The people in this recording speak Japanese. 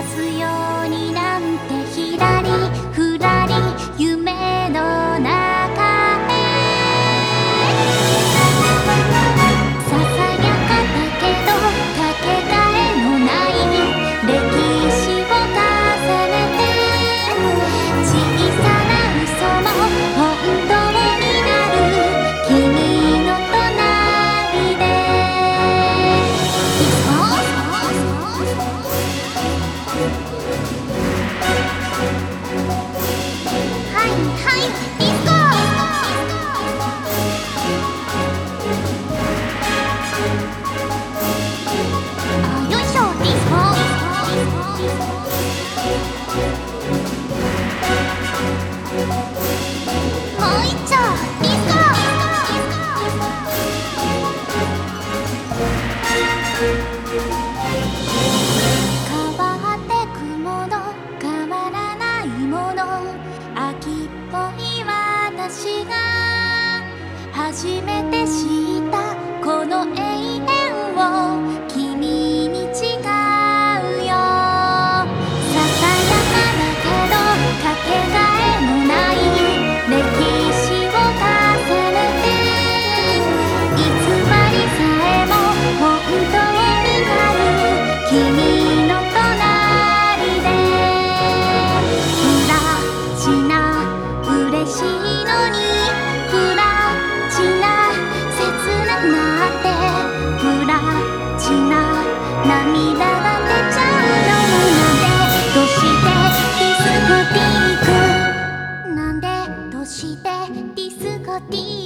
すようになんてひらりふらり夢の中へささやかだけどかけがえのない歴史を重ねて小さな嘘も本当になる君の隣ではいはいディスコよいしょディスコもう一丁ディスコ変わってくもの変わらないもの秋っぽい私が初めて知ったこの永遠を君に違うよささやかだけどかけがえのない歴史を重ねて偽りさえも本当になる君の隣でプラチナ嬉しいのにプラチナ切なくなってプラチナ涙が出ちゃうのなんでどうしてディスコティークなんでどうしてディスコティーク